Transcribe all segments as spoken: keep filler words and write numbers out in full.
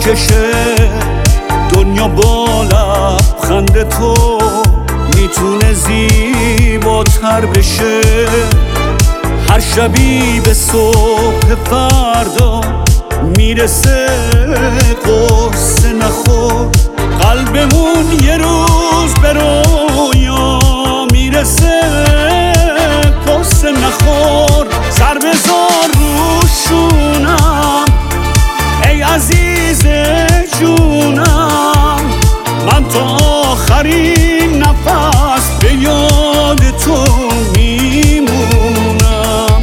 میکشه دنیا با لبخند تو میتونه زیباتر بشه. هر شبی به صبح فردا میرسه قصه نخور، قلبمون یه روز به رویا میرسه قصه نخور. سر بذار روشونم ای عزیز جونم، من تا آخرین نفس به یاد تو میمونم.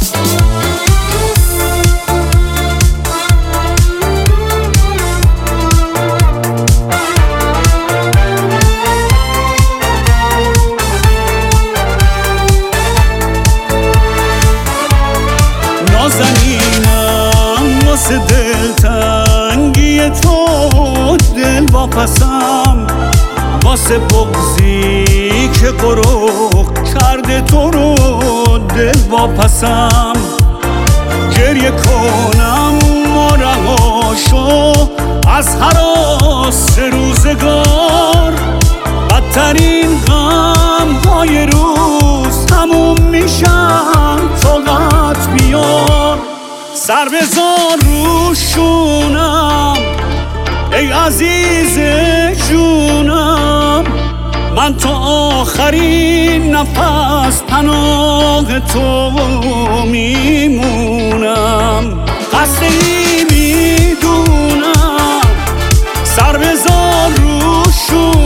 نازنینم واسه دلتنگی تو دل واپسم، واسه بغضی که قروق کرده تو رو دل واپسم. گریه کنم و رهاشو از هراس روزگار، بدترین غم های روز تموم میشن طاقت بیار. سر بذار روشونم ای عزیز جونم، من تا آخرین نفس پناه تو میمونم. قصد این میدونم سر بذار روشونم